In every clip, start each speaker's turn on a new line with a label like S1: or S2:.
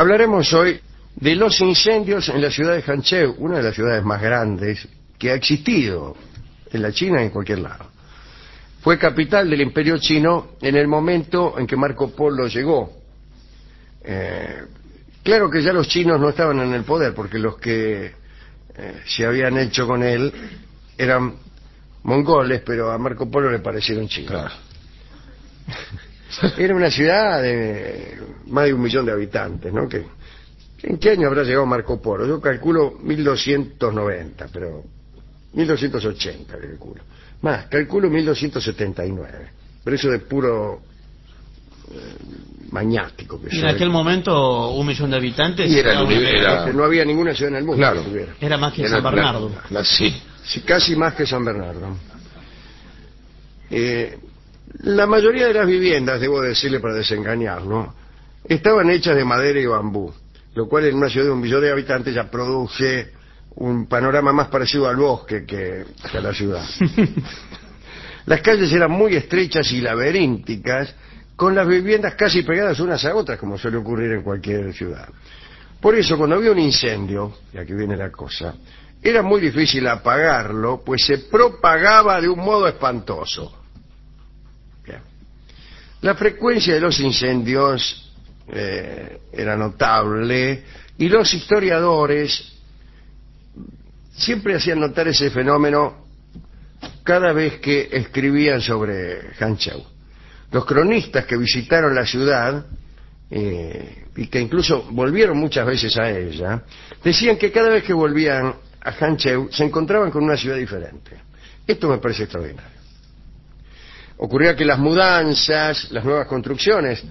S1: Hablaremos hoy de los incendios en la ciudad de Hangzhou, una de las ciudades más grandes que ha existido en la China y en cualquier lado. Fue capital del Imperio Chino en el momento en que Marco Polo llegó. Claro que ya los chinos no estaban en el poder, porque los que se habían hecho con él eran mongoles, pero a Marco Polo le parecieron chinos.
S2: Claro.
S1: Era una ciudad de más de 1 millón de habitantes, ¿no? ¿En qué año habrá llegado Marco Polo? Yo calculo 1290, pero 1280 calculo. Más, calculo 1279. Pero eso de puro maniático que
S3: Y en
S1: soy.
S3: aquel momento 1 millón de habitantes
S2: Y era
S1: Porque no había ninguna ciudad en el mundo
S2: Claro.
S1: que tuviera.
S3: era más que
S2: Era
S3: San Bernardo.
S2: Sí.
S1: Sí, casi más que San Bernardo. La mayoría de las viviendas, debo decirle para desengañarlo, estaban hechas de madera y bambú, lo cual en una ciudad de 1 millón de habitantes ya produce un panorama más parecido al bosque que a la ciudad. Las calles eran muy estrechas y laberínticas, con las viviendas casi pegadas unas a otras, como suele ocurrir en cualquier ciudad. Por eso, cuando había un incendio, y aquí viene la cosa, era muy difícil apagarlo, pues se propagaba de un modo espantoso. Bien. La frecuencia de los incendios era notable, y los historiadores siempre hacían notar ese fenómeno cada vez que escribían sobre Hangzhou. Los cronistas que visitaron la ciudad y que incluso volvieron muchas veces a ella, decían que cada vez que volvían a Hangzhou se encontraban con una ciudad diferente. Esto me parece extraordinario. Ocurría que las mudanzas, las nuevas construcciones,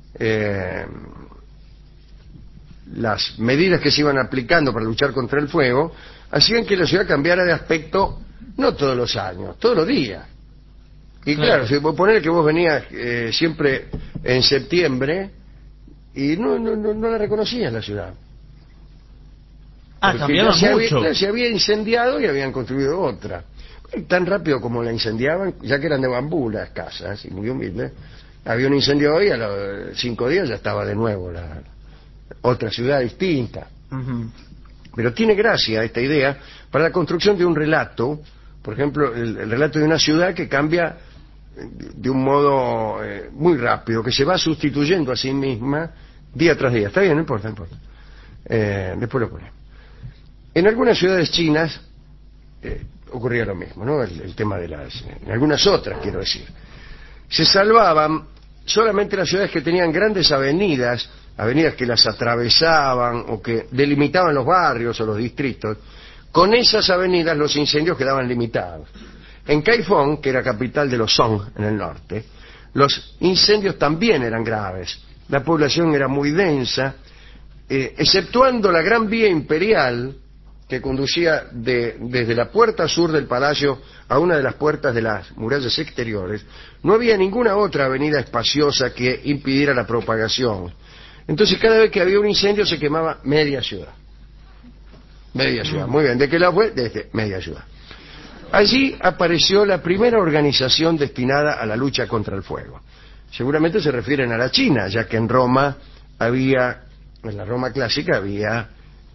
S1: las medidas que se iban aplicando para luchar contra el fuego, hacían que la ciudad cambiara de aspecto no todos los años, todos los días. Y claro, si vos ponés que vos venías siempre en septiembre y no la reconocías la ciudad.
S3: Cambiaban mucho.
S1: Se había incendiado y habían construido otra. Tan rápido como la incendiaban, ya que eran de bambú las casas y muy humildes, había un incendio hoy, a los 5 días ya estaba de nuevo la otra ciudad distinta. Pero tiene gracia esta idea para la construcción de un relato, por ejemplo, el relato de una ciudad que cambia de un modo muy rápido, que se va sustituyendo a sí misma día tras día. Está bien, no importa, no importa. Después lo ponemos. En algunas ciudades chinas ocurría lo mismo, ¿no? El tema de en algunas otras, quiero decir. Se salvaban solamente las ciudades que tenían grandes avenidas que las atravesaban o que delimitaban los barrios o los distritos. Con esas avenidas los incendios quedaban limitados. En Kaifeng, que era capital de los Song en el norte, los incendios también eran graves. La población era muy densa, exceptuando la gran vía imperial que conducía desde la puerta sur del palacio a una de las puertas de las murallas exteriores. No había ninguna otra avenida espaciosa que impidiera la propagación. Entonces cada vez que había un incendio se quemaba media ciudad. Media ciudad, muy bien. ¿De qué lado fue? Desde media ciudad. Allí apareció la primera organización destinada a la lucha contra el fuego. Seguramente se refieren a la China, ya que en Roma en la Roma clásica había,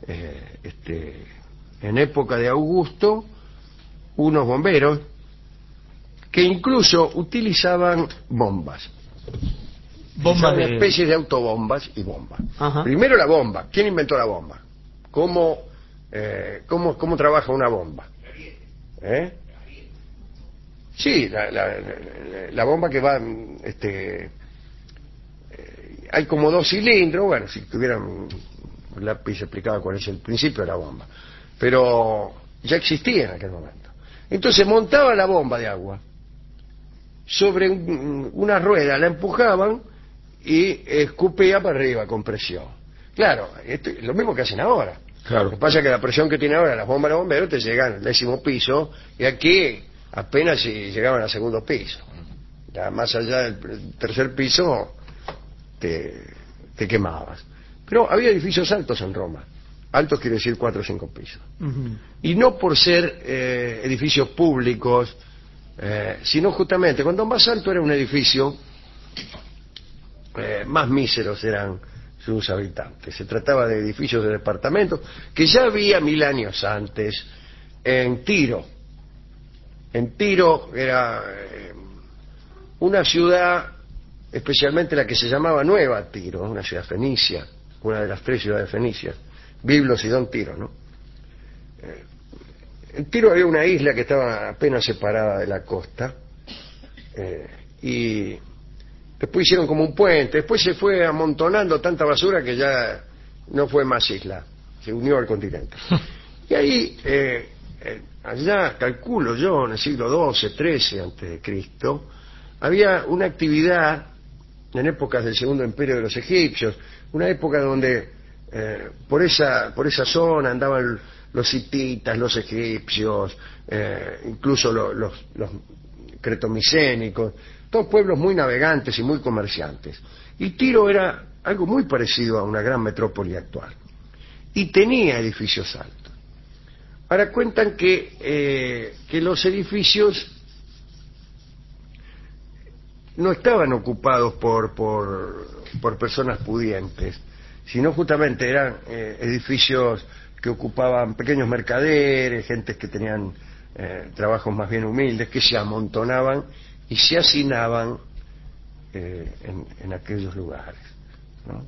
S1: en época de Augusto, unos bomberos que incluso utilizaban bombas. Una especie de autobombas y bombas. Primero la bomba. ¿Quién inventó la bomba? ¿Cómo trabaja una bomba? Sí, la bomba que va, hay como 2 cilindros. Bueno, si tuvieran un lápiz explicaba cuál es el principio de la bomba, pero ya existía en aquel momento. Entonces montaba la bomba de agua sobre una rueda, la empujaban y escupía para arriba con presión. Claro, esto es lo mismo que hacen ahora.
S2: Claro.
S1: Lo que pasa es que la presión que tiene ahora las bombas de bomberos te llegan al 10º piso y aquí apenas si llegaban al 2º piso. Ya más allá del 3er piso te quemabas. Pero había edificios altos en Roma. Altos quiere decir 4 o 5 pisos. Y no por ser edificios públicos, sino justamente cuando más alto era un edificio, más míseros eran sus habitantes. Se trataba de edificios de departamentos que ya había 1000 años antes en Tiro. En Tiro era una ciudad, especialmente la que se llamaba Nueva Tiro, una ciudad fenicia, una de las 3 ciudades fenicias, Biblos, Sidón, Tiro, ¿no? En Tiro había una isla que estaba apenas separada de la costa, y después hicieron como un puente, después se fue amontonando tanta basura que ya no fue más isla, se unió al continente. Y ahí, allá, calculo yo, en el siglo XII, XIII antes de Cristo, había una actividad en épocas del Segundo Imperio de los egipcios, una época donde por esa zona andaban los hititas, los egipcios, incluso los cretomicénicos, todos pueblos muy navegantes y muy comerciantes. Y Tiro era algo muy parecido a una gran metrópoli actual. Y tenía edificios altos. Ahora cuentan que los edificios no estaban ocupados por personas pudientes, sino justamente eran edificios que ocupaban pequeños mercaderes, gentes que tenían trabajos más bien humildes, que se amontonaban y se hacinaban en aquellos lugares, ¿no?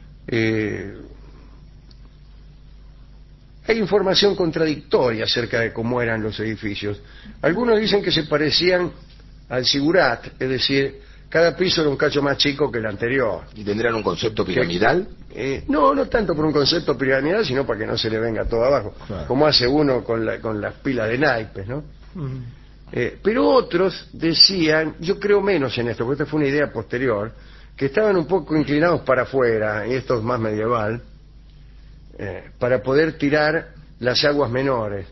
S1: Hay información contradictoria acerca de cómo eran los edificios. Algunos dicen que se parecían al zigurat, es decir, cada piso era un cacho más chico que el anterior.
S2: ¿Y tendrán un concepto piramidal?
S1: No tanto por un concepto piramidal, sino para que no se le venga todo abajo, claro, como hace uno con las pilas de naipes, ¿no? Pero otros decían, yo creo menos en esto, porque esta fue una idea posterior, que estaban un poco inclinados para afuera, y esto es más medieval, para poder tirar las aguas menores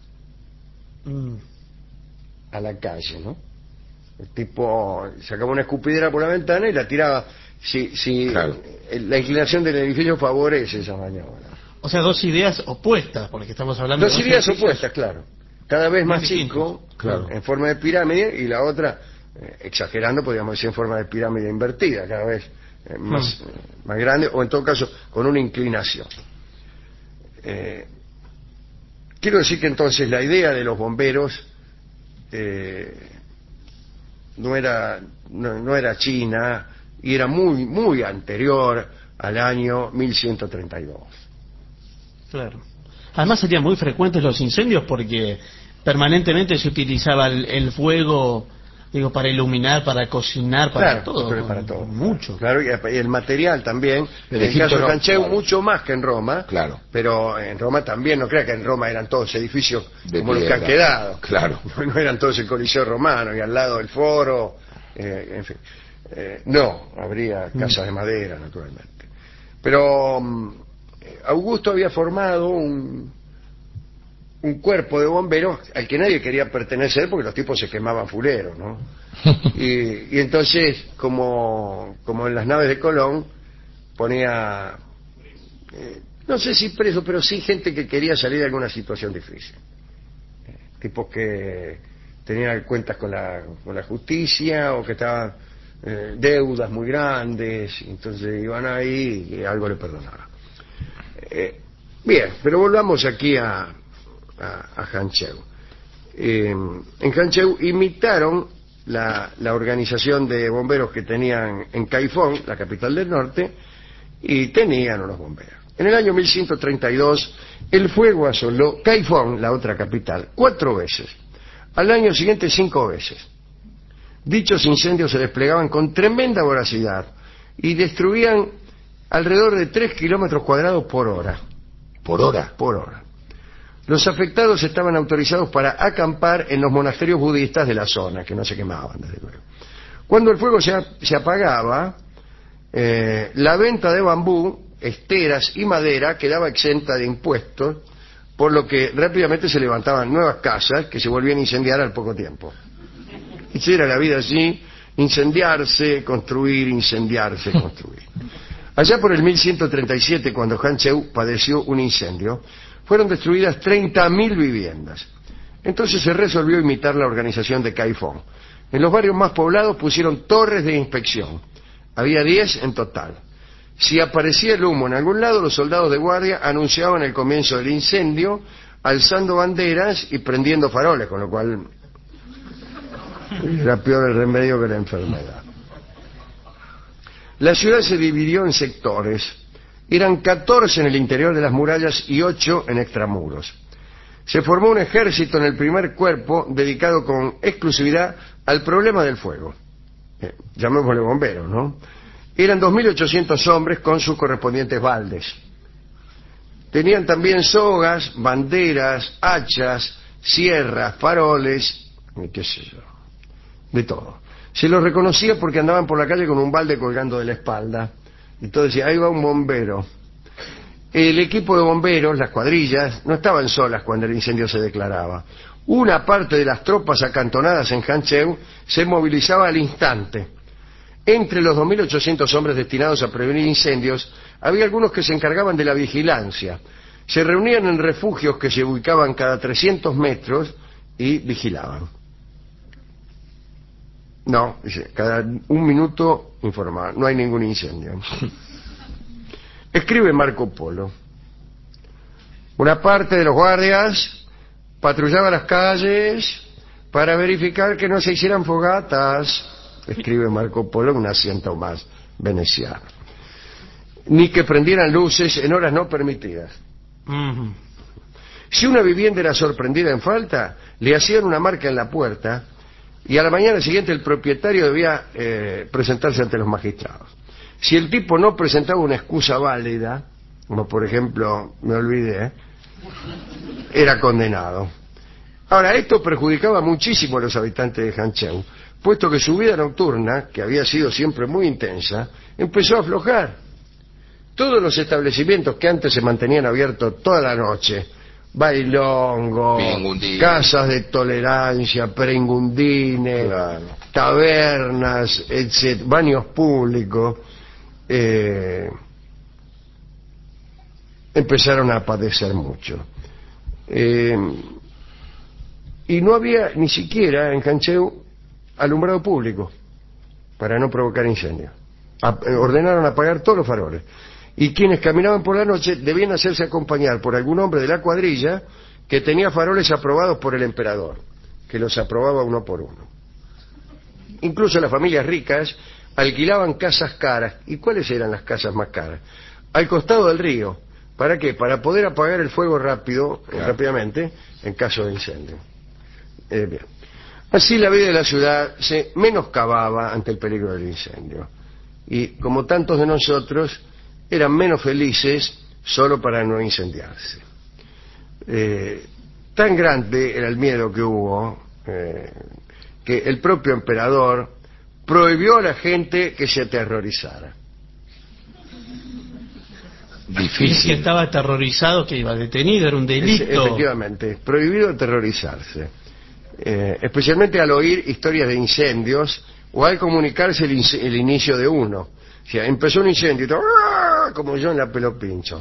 S1: a la calle, ¿no? El tipo sacaba una escupidera por la ventana y la tiraba si claro, la inclinación del edificio favorece esa maniobra.
S3: O sea, dos ideas opuestas, porque estamos hablando
S1: dos ideas opuestas, claro. Cada vez más chico,
S2: claro,
S1: en forma de pirámide, y la otra, exagerando, podríamos decir en forma de pirámide invertida, cada vez más grande, o en todo caso con una inclinación. Quiero decir que entonces la idea de los bomberos no era china, y era muy anterior al año 1132.
S3: Claro. Además serían muy frecuentes los incendios porque permanentemente se utilizaba el fuego, digo, para iluminar, para cocinar, para todo.
S1: Claro, para todo.
S3: Mucho.
S1: Claro, y el material también. En el caso de Cancheu, claro, mucho más que en Roma.
S2: Claro.
S1: Pero en Roma también, no crea que en Roma eran todos edificios
S2: de
S1: como
S2: piedra,
S1: los que han quedado.
S2: Claro.
S1: No eran todos el Coliseo Romano y al lado el Foro, en fin. No, habría casas de madera, naturalmente. Pero Augusto había formado un cuerpo de bomberos al que nadie quería pertenecer porque los tipos se quemaban fuleros, ¿no? Y entonces, como en las naves de Colón, ponía, no sé si preso, pero sí gente que quería salir de alguna situación difícil. Tipos que tenían cuentas con la justicia, o que estaban deudas muy grandes, entonces iban ahí y algo le perdonaban. Bien, pero volvamos aquí a Cancheu. En Cancheu imitaron la organización de bomberos que tenían en Caifón, la capital del norte, y tenían unos bomberos. En el año 1132 el fuego asoló Caifón, la otra capital, 4 veces. Al año siguiente 5 veces. Dichos incendios se desplegaban con tremenda voracidad y destruían alrededor de 3 kilómetros cuadrados por hora.
S2: ¿Por hora?
S1: Por hora. Los afectados estaban autorizados para acampar en los monasterios budistas de la zona, que no se quemaban, desde luego. Cuando el fuego se apagaba, la venta de bambú, esteras y madera quedaba exenta de impuestos, por lo que rápidamente se levantaban nuevas casas que se volvían a incendiar al poco tiempo. Esa era la vida así, incendiarse, construir, incendiarse, construir. Allá por el 1137, cuando Cancheu padeció un incendio, fueron destruidas 30.000 viviendas. Entonces se resolvió imitar la organización de Caifón. En los barrios más poblados pusieron torres de inspección. Había 10 en total. Si aparecía el humo en algún lado, los soldados de guardia anunciaban el comienzo del incendio, alzando banderas y prendiendo faroles, con lo cual era peor el remedio que la enfermedad. La ciudad se dividió en sectores. Eran 14 en el interior de las murallas y 8 en extramuros. Se formó un ejército en el primer cuerpo dedicado con exclusividad al problema del fuego. Llamémosle bomberos, ¿no? Eran 2.800 hombres con sus correspondientes baldes. Tenían también sogas, banderas, hachas, sierras, faroles, qué sé yo, de todo. Se los reconocía porque andaban por la calle con un balde colgando de la espalda. Entonces decía, ahí va un bombero. El equipo de bomberos, las cuadrillas, no estaban solas cuando el incendio se declaraba. Una parte de las tropas acantonadas en Hancheu se movilizaba al instante. Entre los 2.800 hombres destinados a prevenir incendios, había algunos que se encargaban de la vigilancia. Se reunían en refugios que se ubicaban cada 300 metros y vigilaban. No, dice, cada un minuto informaban, no hay ningún incendio. Escribe Marco Polo. Una parte de los guardias patrullaba las calles para verificar que no se hicieran fogatas. Escribe Marco Polo en un asiento más veneciano. Ni que prendieran luces en horas no permitidas. Si una vivienda era sorprendida en falta, le hacían una marca en la puerta y a la mañana siguiente el propietario debía presentarse ante los magistrados. Si el tipo no presentaba una excusa válida, como por ejemplo, me olvidé, era condenado. Ahora, esto perjudicaba muchísimo a los habitantes de Hancheu, puesto que su vida nocturna, que había sido siempre muy intensa, empezó a aflojar. Todos los establecimientos que antes se mantenían abiertos toda la noche, bailongo, casas de tolerancia, perengundines, claro, tabernas, etc., baños públicos, empezaron a padecer mucho. Y no había ni siquiera en Hancheu alumbrado público para no provocar incendios. Ordenaron apagar todos los faroles. Y quienes caminaban por la noche debían hacerse acompañar por algún hombre de la cuadrilla que tenía faroles aprobados por el emperador, que los aprobaba uno por uno. Incluso las familias ricas alquilaban casas caras. ¿Y cuáles eran las casas más caras? Al costado del río. ¿Para qué? Para poder apagar el fuego rápidamente en caso de incendio. Bien. Así la vida de la ciudad se menoscababa ante el peligro del incendio. Y como tantos de nosotros, eran menos felices solo para no incendiarse. Tan grande era el miedo que hubo que el propio emperador prohibió a la gente que se aterrorizara.
S3: Difícil. Si estaba aterrorizado, que iba detenido, era un delito.
S1: Efectivamente, prohibido aterrorizarse. Especialmente al oír historias de incendios o al comunicarse el inicio de uno. O sea, empezó un incendio y todo, como yo en la Pelopincho.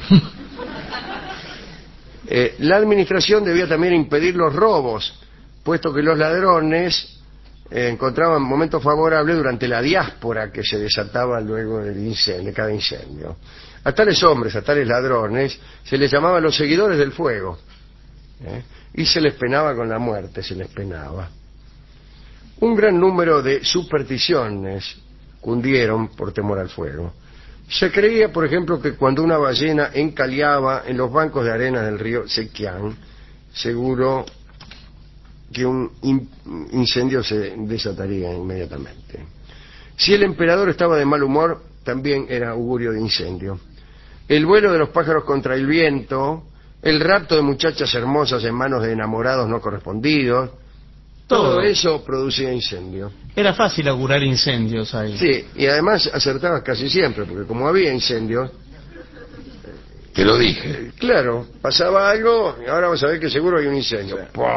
S1: La administración debía también impedir los robos, puesto que los ladrones encontraban momentos favorables durante la diáspora que se desataba luego de cada incendio. A tales hombres, a tales ladrones, se les llamaba los seguidores del fuego, y se les penaba con la muerte, se les penaba. Un gran número de supersticiones cundieron por temor al fuego. Se creía, por ejemplo, que cuando una ballena encallaba en los bancos de arena del río Sequián, seguro que un incendio se desataría inmediatamente. Si el emperador estaba de mal humor, también era augurio de incendio. El vuelo de los pájaros contra el viento, el rapto de muchachas hermosas en manos de enamorados no correspondidos, todo eso producía incendio.
S3: Era fácil augurar incendios ahí.
S1: Sí, y además acertabas casi siempre, porque como había incendios...
S2: Te lo dije.
S1: Claro, pasaba algo y ahora vas a ver que seguro hay un incendio.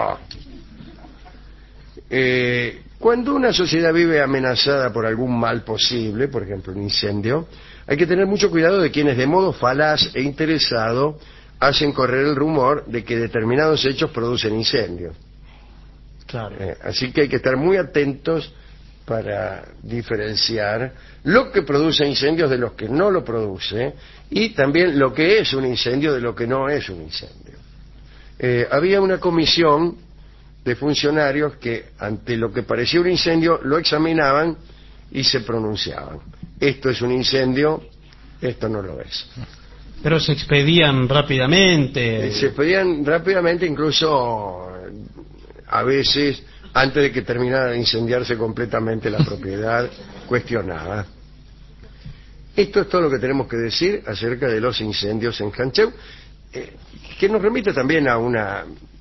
S1: Cuando una sociedad vive amenazada por algún mal posible, por ejemplo un incendio, hay que tener mucho cuidado de quienes de modo falaz e interesado hacen correr el rumor de que determinados hechos producen incendios.
S3: Claro.
S1: Así que hay que estar muy atentos para diferenciar lo que produce incendios de los que no lo produce y también lo que es un incendio de lo que no es un incendio. Había una comisión de funcionarios que ante lo que parecía un incendio lo examinaban y se pronunciaban. Esto es un incendio, esto no lo es.
S3: Pero se expedían rápidamente.
S1: Se expedían rápidamente, incluso a veces antes de que terminara de incendiarse completamente la propiedad cuestionada. Esto es todo lo que tenemos que decir acerca de los incendios en Cancheu, que nos remite también a una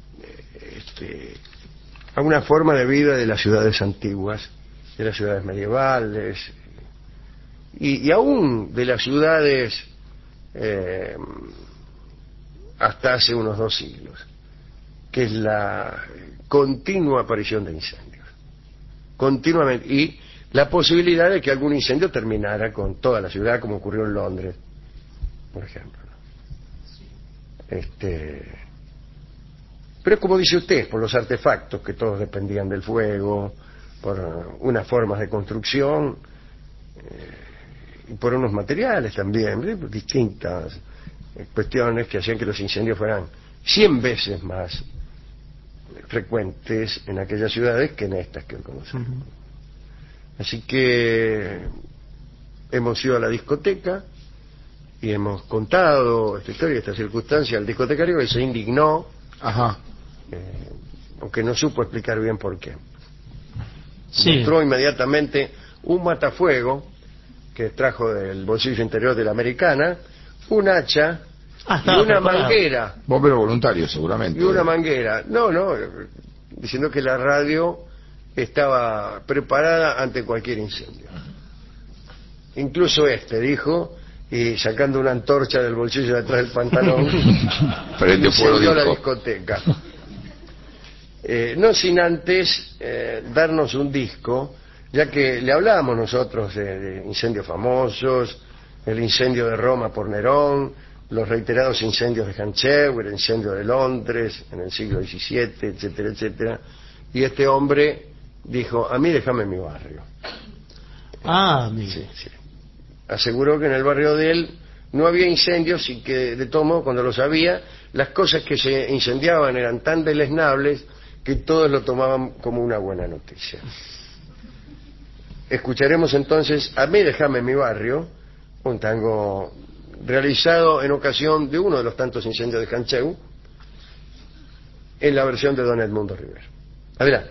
S1: forma de vida de las ciudades antiguas, de las ciudades medievales y aún de las ciudades hasta hace unos 2 siglos, que es la continua aparición de incendios, continuamente, y la posibilidad de que algún incendio terminara con toda la ciudad, como ocurrió en Londres, por ejemplo. Pero como dice usted, por los artefactos que todos dependían del fuego, por unas formas de construcción y por unos materiales también, distintas cuestiones que hacían que los incendios fueran 100 veces más frecuentes en aquellas ciudades que en estas que hoy conocemos. Así que hemos ido a la discoteca y hemos contado esta historia, esta circunstancia al discotecario, que se indignó, aunque no supo explicar bien por qué.
S3: Sí.
S1: Mostró inmediatamente un matafuego que trajo del bolsillo interior de la americana, un hacha y una manguera.
S2: Bombero voluntario, seguramente.
S1: Y una manguera. No, diciendo que la radio estaba preparada ante cualquier incendio. Incluso dijo, y sacando una antorcha del bolsillo de atrás del pantalón, incendió la discoteca. No sin antes darnos un disco, ya que le hablábamos nosotros de incendios famosos, el incendio de Roma por Nerón, los reiterados incendios de Cancheu, el incendio de Londres en el siglo XVII, etcétera, etcétera. Y este hombre dijo, a mí déjame mi barrio.
S3: Mire.
S1: Sí. Aseguró que en el barrio de él no había incendios y que, de todo modo, cuando los había, las cosas que se incendiaban eran tan deleznables que todos lo tomaban como una buena noticia. Escucharemos entonces A mí déjame mi barrio, un tango realizado en ocasión de uno de los tantos incendios de Cancheu, en la versión de don Edmundo Rivero. Adelante.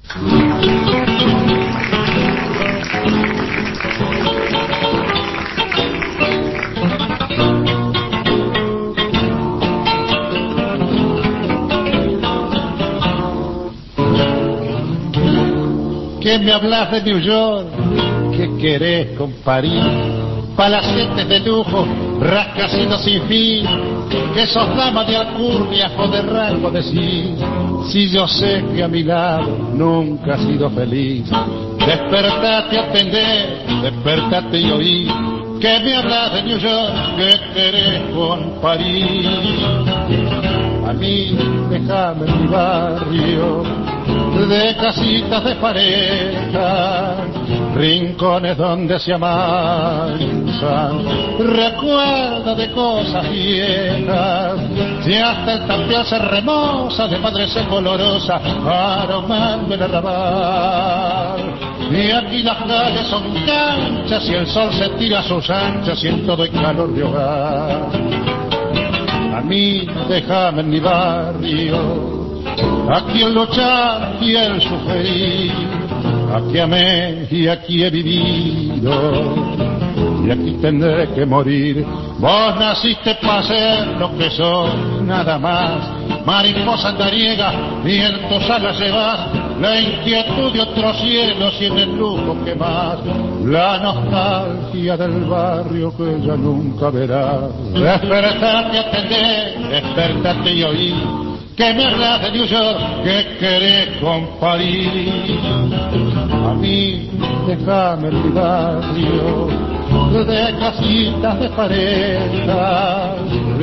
S4: ¿Qué me hablas de New York? ¿Qué querés con París? Palacetes de lujo, rascacielos sin fin, que sos dama de alcurnia o de rango de sí. Si yo sé que a mi lado nunca has sido feliz, despertate, atendé, despertate y oí. ¿Qué me hablas de New York? ¿Qué querés con París? A mí déjame en mi barrio de casitas de pareja, rincones donde se amansan, recuerda de cosas viejas, y hasta el tapial se remoza de madre colorosa, aromando el arrabal. Y aquí las calles son canchas y el sol se tira a sus anchas y en todo hay calor de hogar. A mí déjame en mi barrio, aquí el luchar y el sufrir, aquí amé y aquí he vivido, y aquí tendré que morir. Vos naciste para ser lo que sos, nada más, mariposa andariega, y en tus alas llevas la inquietud de otros cielos y en el lujo que más, la nostalgia del barrio que ya nunca verás. Despertate, atendé, despertate y oí. ¿Qué me hablas de New York? ¿Qué querés con París? A mí déjame en mi barrio de casitas de parejas, rincón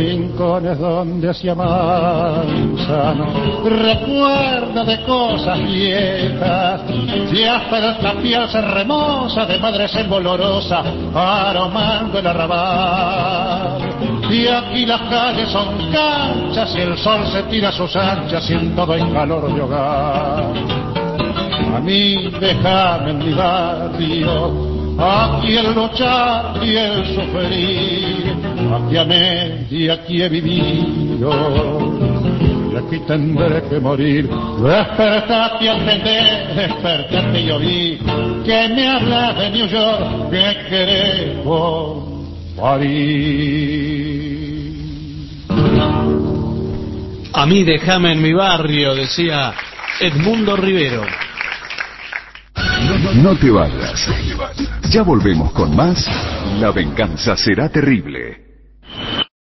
S4: rincones donde hacía manzano, recuerda de cosas viejas, y hasta el tapial se remoza de madre olorosa, aromando el arrabal. Y aquí las calles son canchas y el sol se tira a sus anchas y en todo hay calor de hogar. A mí déjame en mi barrio, aquí el luchar y el sufrir, aquí amé y aquí he vivido, y aquí tendré que morir. Despertate y atendé, despertate y oí, que me hablas de New York, que queremos morir.
S3: A mí déjame en mi barrio, decía Edmundo Rivero.
S5: No te vayas. Ya volvemos con más La venganza será terrible.